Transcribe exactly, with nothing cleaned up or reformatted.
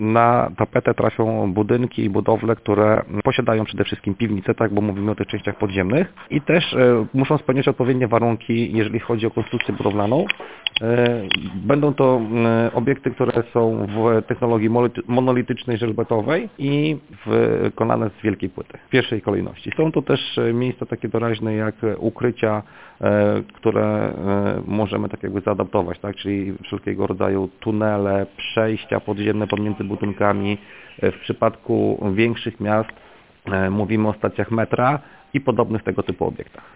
Na tapetę trafią budynki i budowle, które posiadają przede wszystkim piwnice, tak, bo mówimy o tych częściach podziemnych i też muszą spełniać odpowiednie warunki, jeżeli chodzi o konstrukcję budowlaną. Będą to obiekty, które są w technologii monolitycznej, żelbetowej i wykonane z wielkiej płyty w pierwszej kolejności. Są to też miejsca takie doraźne jak ukrycia, które możemy tak jakby zaadaptować, tak? Czyli wszelkiego rodzaju tunele, przejścia podziemne pomiędzy budynkami. W przypadku większych miast mówimy o stacjach metra i podobnych tego typu obiektach.